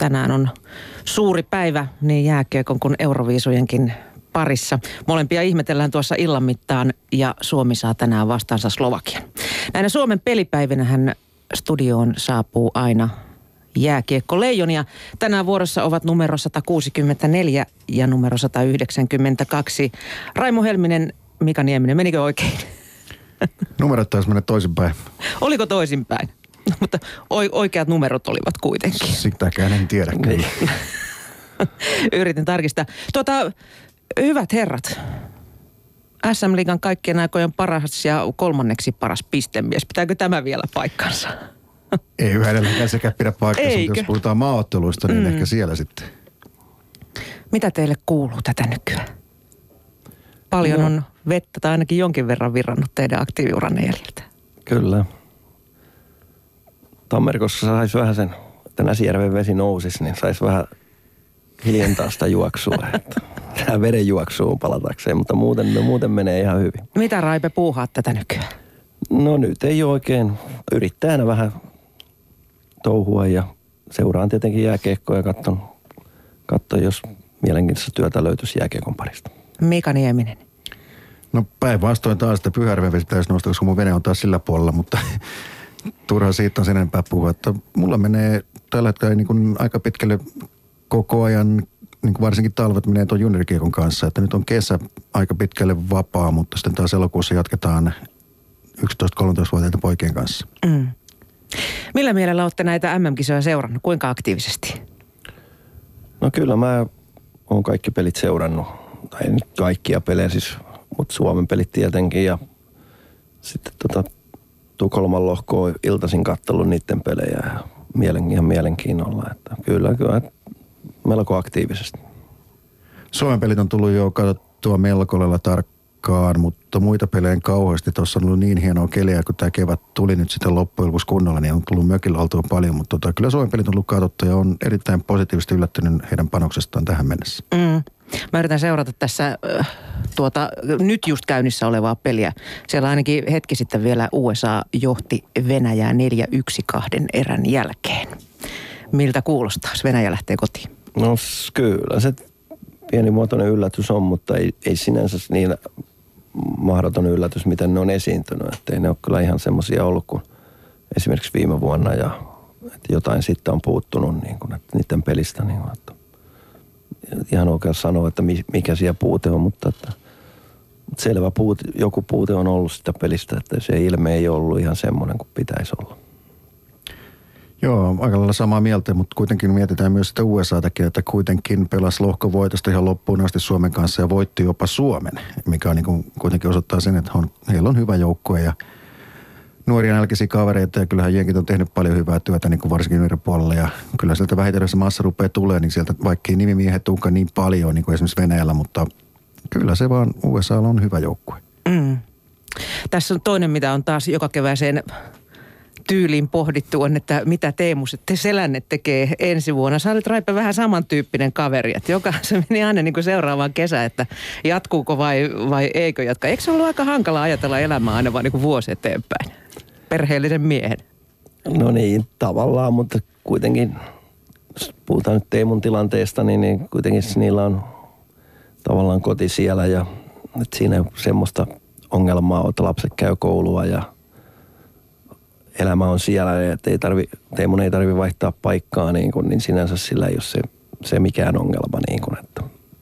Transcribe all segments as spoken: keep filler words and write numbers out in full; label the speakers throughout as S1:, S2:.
S1: tänään on suuri päivä niin jääkiekon kuin Euroviisujenkin parissa. Molempia ihmetellään tuossa illan mittaan ja Suomi saa tänään vastaansa Slovakian. Näinä Suomen pelipäivinähän studioon saapuu aina jääkiekko leijonia. Tänään vuorossa ovat numero sata kuusikymmentäneljä ja numero sata yhdeksänkymmentäkaksi. Raimo Helminen, Mika Nieminen, menikö oikein?
S2: Numerot taisi mennä toisinpäin.
S1: Oliko toisinpäin? No, mutta oikeat numerot olivat kuitenkin.
S2: Sitäkään en tiedä kyllä.
S1: Yritin tarkistaa. Tuota, hyvät herrat, S M-liigan kaikkien aikojen paras ja kolmanneksi paras pistemies. Pitääkö tämä vielä paikkansa?
S2: Ei yhä edelleenkään sekä pidä paikkansa, mutta jos puhutaan maaotteluista, niin mm. ehkä siellä sitten.
S1: Mitä teille kuuluu tätä nykyään? Paljon no. on vettä tai ainakin jonkin verran virrannut teidän aktiiviuranne jäljiltä. Kyllä.
S3: Tammerkossa saisi vähän sen, että Näsijärven vesi nousisi, niin saisi vähän hiljentaa sitä juoksua. Tähän veden juoksuun palatakseen, mutta muuten, muuten menee ihan hyvin.
S1: Mitä Raipe puuhaat tätä nykyään?
S3: No nyt ei oikein. Yrittää aina vähän touhua ja seuraan tietenkin jääkiekkoa ja katson, katson jos mielenkiintoista työtä löytyisi jääkiekon parista.
S1: Mika Nieminen.
S2: No päinvastoin taas, että Pyhäjärven vesi pitäisi nostaa, koska mun vene on taas sillä puolella, mutta turha siitä on sen enempää puhua. Että mulla menee tällä hetkellä niin kuin aika pitkälle koko ajan, niin kuin varsinkin talvet menee tuon juniorikiekon kanssa, että nyt on kesä aika pitkälle vapaa, mutta sitten taas elokuussa jatketaan yksitoista-kolmetoista-vuotiaiden poikien kanssa.
S1: Mm. Millä mielellä olette näitä M M-kisoja seurannut? Kuinka aktiivisesti?
S3: No kyllä mä oon kaikki pelit seurannut. Tai nyt kaikkia pelejä siis, mutta Suomen pelit tietenkin. Ja sitten tota Tukholman lohkoa iltaisin kattellut niiden pelejä ja mielen, ihan mielenkiinnolla. Että kyllä, kyllä melko aktiivisesti.
S2: Suomen pelit on tullut jo katsottua melko lailla tarkkaan, mutta muita pelejä kauheasti. Tuossa on ollut niin hienoa keliä, kun tämä kevät tuli nyt sitten loppujen lopuksi kunnolla, niin on tullut mökillä oltua paljon. Mutta tota, kyllä Suomen pelit on tullut katsottua ja on erittäin positiivisesti yllättynyt heidän panoksestaan tähän mennessä.
S1: Mm. Mä yritän seurata tässä äh, tuota nyt just käynnissä olevaa peliä. Siellä ainakin hetki sitten vielä U S A johti Venäjää neljä yksi kahden erän jälkeen. Miltä kuulostaa, jos Venäjä lähtee kotiin?
S3: No kyllä se pienimuotoinen yllätys on, mutta ei, ei sinänsä niin mahdoton yllätys, miten ne on esiintynyt. Että ei ne ole kyllä ihan semmoisia ollut kuin esimerkiksi viime vuonna ja että jotain sitten on puuttunut niin kuin, että niiden pelistä. Niin kuin, että ihan oikein sanoa, että mikä siellä puute on, mutta että selvä puute, joku puute on ollut sitä pelistä, että se ilme ei ollut ihan semmoinen kuin pitäisi olla.
S2: Joo, aika lailla samaa mieltä, mutta kuitenkin mietitään myös sitä U S A:takin, että kuitenkin pelasi lohkovoitosta ihan loppuun asti Suomen kanssa ja voitti jopa Suomen, mikä on niin kuin, kuitenkin osoittaa sen, että on, heillä on hyvä joukkue ja nuoria nälkisiä kavereita ja kyllähän jenkit on tehnyt paljon hyvää työtä niin kuin varsinkin yhden puolella ja kyllä sieltä vähitellen se massa rupeaa tulee, niin sieltä vaikka ei nimimiehet tulekaan niin paljon niin kuin esimerkiksi Venäjällä, mutta kyllä se vaan U S A:lla on hyvä joukkue.
S1: Mm. Tässä on toinen, mitä on taas joka kevääseen tyyliin pohdittu on, että mitä Teemu te Selänne tekee ensi vuonna. Sä olet Raipe vähän samantyyppinen kaveri, että joka se meni aina niin kuin seuraavaan kesään, että jatkuuko vai, vai eikö jatka. Eikö se ollut aika hankala ajatella elämää aina vaan niin kuin vuosi eteenpäin? Perheellisen miehen.
S3: No niin, tavallaan, mutta kuitenkin, jos puhutaan nyt Teemun tilanteesta, niin, niin kuitenkin niillä on tavallaan koti siellä ja että siinä ei ole semmoista ongelmaa, että lapset käy koulua ja elämä on siellä, että ei tarvi, Teemun ei tarvi vaihtaa paikkaa, niin, kuin, niin sinänsä sillä ei ole se, se mikään ongelma. Niin kuin, että,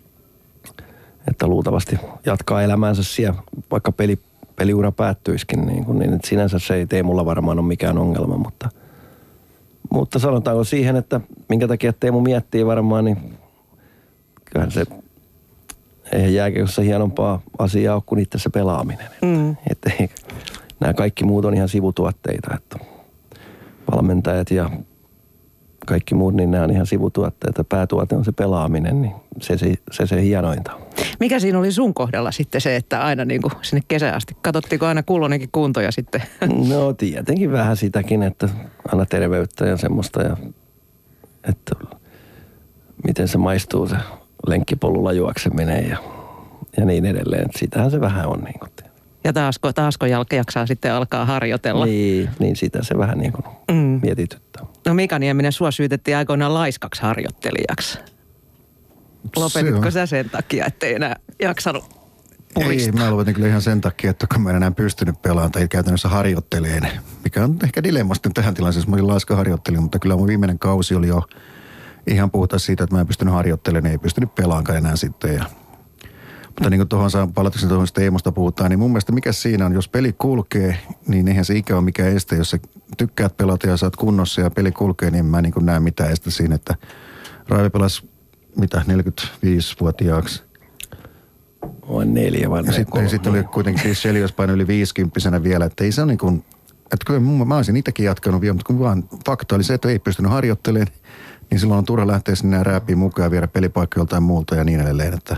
S3: että luultavasti jatkaa elämäänsä siellä, vaikka peli, peliura päättyisikin, niin, kuin, niin että sinänsä se ei Teemulla varmaan ole mikään ongelma, mutta, mutta sanotaanko siihen, että minkä takia Teemu miettii varmaan, niin kyllähän se eihän jääkiekossa hienompaa asiaa ole kuin itse se pelaaminen.
S1: Mm.
S3: Että, että nämä kaikki muut on ihan sivutuotteita, että valmentajat ja kaikki muut, niin nämä on ihan sivutuotteita. Päätuote on se pelaaminen, niin se se, se, se hienointa.
S1: Mikä siinä oli sun kohdalla sitten se, että aina niin kuin sinne kesään asti? Katsottiinko aina Kullonenkin kuntoja sitten?
S3: No tietenkin vähän sitäkin, että aina terveyttä ja semmoista ja että miten se maistuu se lenkkipolulla juokseminen ja, ja niin edelleen. Sitähän se vähän on niin kuin.
S1: Ja taasko, taasko jalka jaksaa sitten alkaa harjoitella.
S3: Niin, niin sitä se vähän niin kuin mm. mietityttää.
S1: No Mika Nieminen, sua syytettiin aikoinaan laiskaksi harjoittelijaksi. Lopetitko sä sen takia, ettei enää jaksanut puristaa?
S2: Ei, mä lopetin kyllä ihan sen takia, että kun mä en enää pystynyt pelaamaan tai käytännössä harjoitteleen, mikä on ehkä dilemma sitten tähän tilanteeseen. Mä olin laiska harjoittelija, mutta kyllä mun viimeinen kausi oli jo ihan puhuta siitä, että mä en pystynyt harjoittelemaan, ei pystynyt pelaamaan enää sitten. Ja, mutta niin kuin tuohon palatakseni tuohon Teemosta puhutaan, niin mun mielestä mikä siinä on, jos peli kulkee, niin eihän se ikä ole mikään este. Jos sä tykkäät pelata ja sä oot kunnossa ja peli kulkee, niin en mä niin kuin näe mitään este siinä, että Raive pelasi mitä, neljäkymmentäviisivuotiaaksi.
S3: Vai neljä vai
S2: ja sitten sit oli kuitenkin Chris Chelios painoi yli viisikymppisenä vielä, että ei se ole niin kuin, että kyllä mun, mä olisin itsekin jatkanut vielä, mutta kun vaan fakta oli se, että ei pystynyt harjoittelemaan, niin silloin on turha lähteä sinne rääpiin mukaan ja viedä pelipaikka joltain muulta ja niin edelleen, että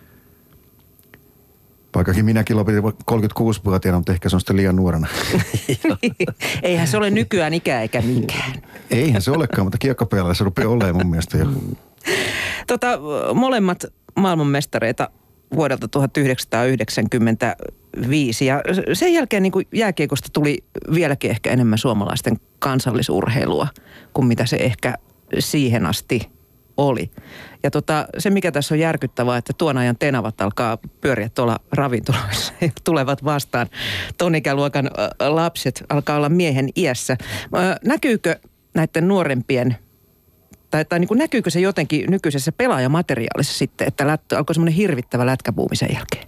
S2: vaikkakin minäkin lopetin kolmekymmentäkuusivuotiaana, mutta ehkä se on sitten liian nuorena.
S1: Eihän se ole nykyään ikä eikä mikään.
S2: Eihän se olekaan, mutta kiekkopelaaja se rupeaa olemaan mun mielestä jo.
S1: Tota, molemmat maailmanmestareita vuodelta tuhatyhdeksänsataayhdeksänkymmentäviisi ja sen jälkeen niin kuin jääkiekosta tuli vieläkin ehkä enemmän suomalaisten kansallisurheilua kuin mitä se ehkä siihen asti oli. Ja tota, se mikä tässä on järkyttävää, että tuon ajan tenavat alkaa pyöriä tuolla ravintoloissa ja tulevat vastaan. Ton ikäluokan lapset alkaa olla miehen iässä. Näkyykö näiden nuorempien Tai, tai niin kuin näkyykö se jotenkin nykyisessä pelaajamateriaalissa sitten, että lättö, alkoi semmoinen hirvittävä lätkäbuumi sen jälkeen?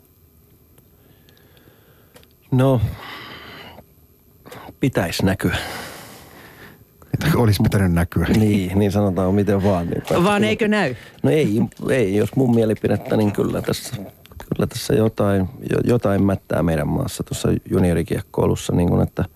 S3: No, pitäisi näkyä.
S2: Olisi pitänyt näkyä.
S3: Niin, niin sanotaan miten vaan. Niin
S1: vaan eikö näy?
S3: No ei, ei, jos mun mielipidettä, niin kyllä tässä, kyllä tässä jotain, jotain mättää meidän maassa tuossa juniorikiekkoilussa, niin kuin että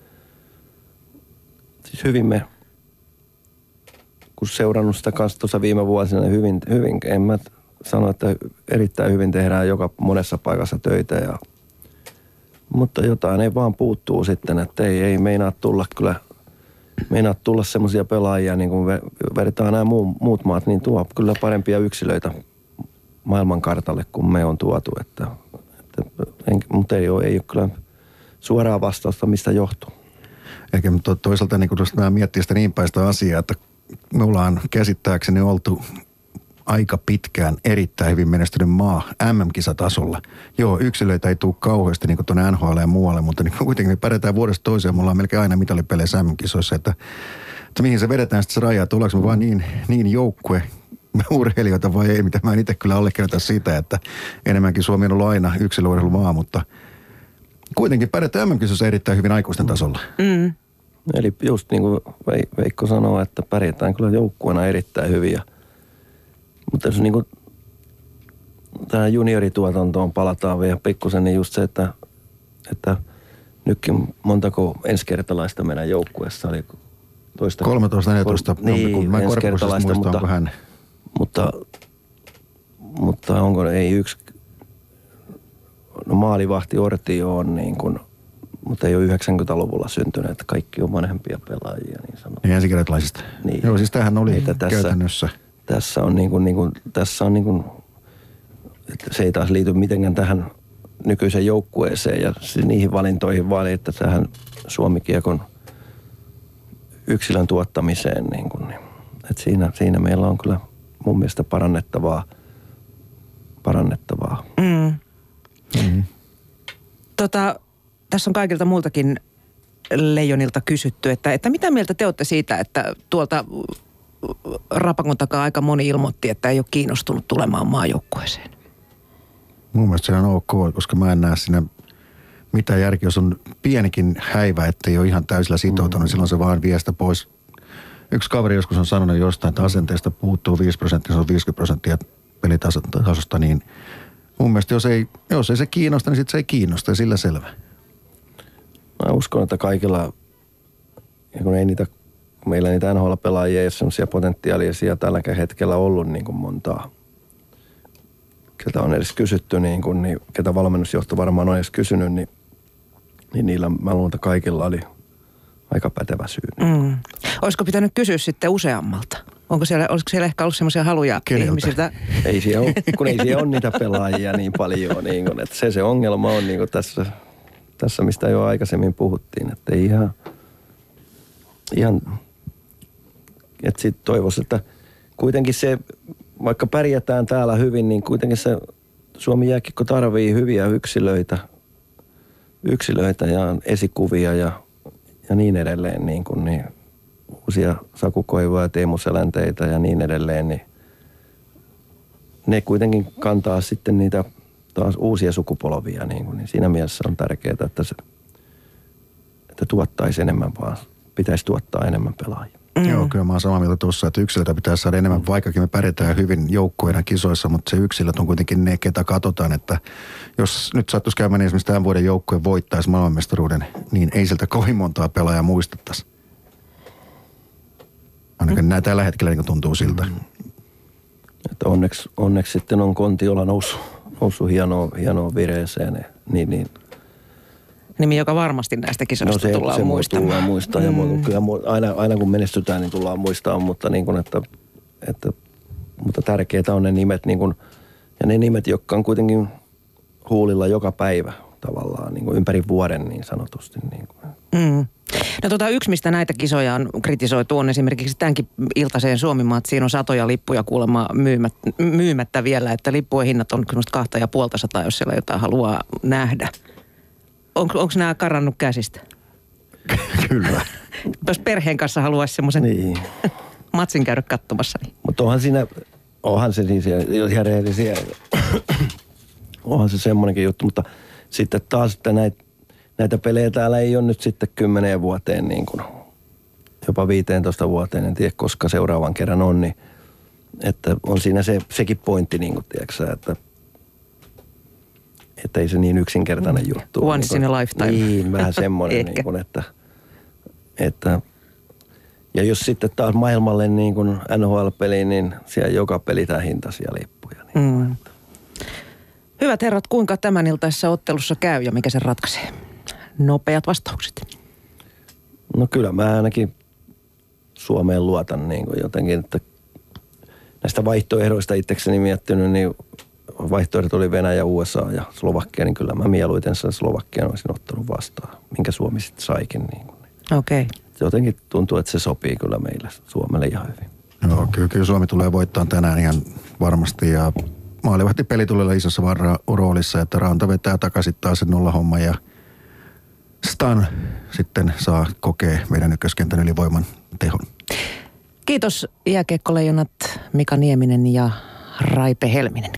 S3: siis hyvin me kun seurannut sitä kanssa tuossa viime vuosina, niin hyvin, hyvin, en mä sano, että erittäin hyvin tehdään joka monessa paikassa töitä. Ja, mutta jotain ei vaan puuttuu sitten, että ei, ei meinaa tulla kyllä, meinaa tulla semmoisia pelaajia, niin kuin vertaa nämä muu, muut maat, niin tuo kyllä parempia yksilöitä maailmankartalle, kun me on tuotu. Että, että, en, mutta ei ole, ei ole kyllä suoraa vastausta, mistä johtuu.
S2: Eikä toisaalta niin kuin mä miettii sitä niin päin sitä asiaa, että me ollaan käsittääkseni oltu aika pitkään erittäin hyvin menestynyt maa M M-kisatasolla. Joo, yksilöitä ei tule kauheasti niin kuin tuonne N H L ja muualle, mutta niin kuitenkin me pärjätään vuodesta toiseen. Me ollaan melkein aina mitalipeleissä M M-kisoissa, että, että mihin se vedetään sitten se raja, että ollaanko me vaan niin, niin joukkue urheilijoita vai ei, mitä mä en itse kyllä allekirjoita siitä, että enemmänkin Suomi on ollut aina yksilöurheilumaa, mutta kuitenkin pärjätään M M-kisoissa erittäin hyvin aikuisten tasolla.
S1: Mm.
S3: Eli just niin kuin Veikko sanoo, että pärjätään kyllä joukkueena erittäin hyvin. Mutta jos niin kuin tähän juniorituotantoon palataan vielä pikkusen, niin just se, että, että nytkin montako ensikertalaista meidän joukkueessa oli toista.
S2: kolmetoista neljätoista,
S3: niin,
S2: kun mä korkeudesta muistan, onko hän.
S3: Mutta, mutta onko ei yksi, no maalivahti Orti on niin kuin, mutta ei ole yhdeksänkymmentäluvulla syntyneet, että kaikki on vanhempia pelaajia, niin sanotaan.
S2: Niin ensikertalaisista.
S3: Niin.
S2: Joo, siis tämähän oli
S3: tässä,
S2: käytännössä.
S3: Tässä on niin kuin, niin kuin, tässä on niin kuin, että se ei taas liity mitenkään tähän nykyiseen joukkueeseen ja niihin valintoihin, vaan että tähän Suomi-kiekon yksilön tuottamiseen. Niin kuin, niin. Että siinä, siinä meillä on kyllä mun mielestä parannettavaa. parannettavaa.
S1: Mm.
S2: Mm-hmm.
S1: Tota, tässä on kaikilta muiltakin leijonilta kysytty, että, että mitä mieltä te olette siitä, että tuolta rapakon takaa aika moni ilmoitti, että ei ole kiinnostunut tulemaan maajoukkueeseen?
S2: Mun mielestä se on ok, koska mä en näe siinä mitään järkeä, jos on pienikin häivä, ettei ole ihan täysillä sitoutunut, mm. silloin se vaan vie sitä pois. Yksi kaveri joskus on sanonut jostain, että asenteesta puuttuu viisi prosenttia, se on viisikymmentä prosenttia pelitasosta, niin mun mielestä jos ei, jos ei se kiinnosta, niin sitten se ei kiinnosta ja sillä selvä.
S3: Mä uskon, että kaikilla, kun ei niitä, kun meillä niitä N H L-pelaajia ei ole sellaisia potentiaalisia tälläkään hetkellä ollut niin kuin montaa. Ketä on edes kysytty, niin, kuin, niin ketä valmennusjohto varmaan on edes kysynyt, niin, niin niillä mä luulen, että kaikilla oli aika pätevä syy.
S1: Mm. Olisiko pitänyt kysyä sitten useammalta? Onko siellä, olisiko siellä ehkä ollut semmoisia haluja Keneltä? ihmisiltä?
S3: Ei siellä ole, kun ei siellä ole niitä pelaajia niin paljon. Niin kuin, että se se ongelma on niin kuin tässä, tässä, mistä jo aikaisemmin puhuttiin. Että ei ihan, ihan et sit toivoisi, että kuitenkin se, vaikka pärjätään täällä hyvin, niin kuitenkin se Suomi jääkiekko tarvii hyviä yksilöitä, yksilöitä ja esikuvia ja, ja niin edelleen, niin, kuin, niin uusia Saku Koivua ja Teemu Selänteitä ja niin edelleen, niin ne kuitenkin kantaa sitten niitä taas uusia sukupolvia, niin, kuin, niin siinä mielessä on tärkeää, että se että tuottaisi enemmän, vaan pitäisi tuottaa enemmän pelaajia.
S2: Mm. Joo, kyllä mä oon samaa mieltä tuossa, että yksilöitä pitää saada enemmän, vaikkakin me pärjätään hyvin joukkueena kisoissa, mutta se yksilöt on kuitenkin ne, ketä katsotaan, että jos nyt sattuisi käymään niin esimerkiksi tämän vuoden joukkue voittaisi maailmanmestaruuden, niin ei sieltä kovin montaa pelaajaa muistettaisi. Ainakin mm. nämä tällä hetkellä niin tuntuu siltä. Mm.
S3: Että onneksi, onneksi sitten on Kontiola noussut, noussut hienoon, hienoon vireeseen, niin, niin
S1: nimi, joka varmasti näistä kisoista
S3: no se,
S1: tullaan
S3: se
S1: muistamaan.
S3: tullaan muistaa. Mm. Ja kyllä aina, aina kun menestytään, niin tullaan muistamaan, mutta, niin kuin, että, että, mutta tärkeää on ne nimet, niin kuin, ja ne nimet, jotka on kuitenkin huulilla joka päivä tavallaan, niin kuin ympäri vuoden niin sanotusti. Niin kuin.
S1: Mm. No tota, yksi, mistä näitä kisoja on kritisoitu, on esimerkiksi tämänkin iltaiseen Suomi-maat. Siinä on satoja lippuja kuulemma myymättä, myymättä vielä, että lippujen hinnat on kyllä kahta ja puolta sataa, jos siellä jotain haluaa nähdä. On, onko nämä karannut käsistä?
S2: Kyllä.
S1: Jos perheen kanssa haluaisi semmoisen niin. matsin käydä katsomassa. Niin.
S3: Mutta onhan siinä, onhan se niin siellä, ihan rehellisiä, onhan se semmoinenkin juttu, mutta sitten taas, että näitä, näitä pelejä täällä ei ole nyt sitten kymmeneen vuoteen, niin kuin, jopa viiteentoista vuoteen, en tiedä koska seuraavan kerran on, niin että on siinä se, sekin pointti, niin kuin, tiedätkö, että että ei se niin yksinkertainen juttu.
S1: Once in a lifetime.
S3: Niin, vähän semmoinen, niin kuin, että, että ja jos sitten taas maailmalle niin kuin N H L-peliin, niin siellä joka peli tämä hintaisia lippuja. Niin mm.
S1: Hyvät herrat, kuinka tämän iltaisessa ottelussa käy ja mikä se ratkaisee? Nopeat vastaukset.
S3: No kyllä mä ainakin Suomeen luotan niin kuin jotenkin, että näistä vaihtoehdoista itsekseni miettinyt, niin vaihtoehdot oli Venäjä, U S A ja Slovakia, niin kyllä mä mieluiten sen Slovakian olisin ottanut vastaan, minkä Suomi sitten saikin. Niin
S1: Okei. Okay.
S3: Jotenkin tuntuu, että se sopii kyllä meille, Suomelle ihan hyvin.
S2: Joo, kyllä, kyllä Suomi tulee voittamaan tänään ihan varmasti ja maalivahti peli tulee olla isossa varra roolissa, että Ranta vetää takaisin taas sen nollahomma ja Stan sitten saa kokea meidän ykköskentän ylivoiman tehon.
S1: Kiitos jääkiekkoleijonat Mika Nieminen ja Raipe Helminen.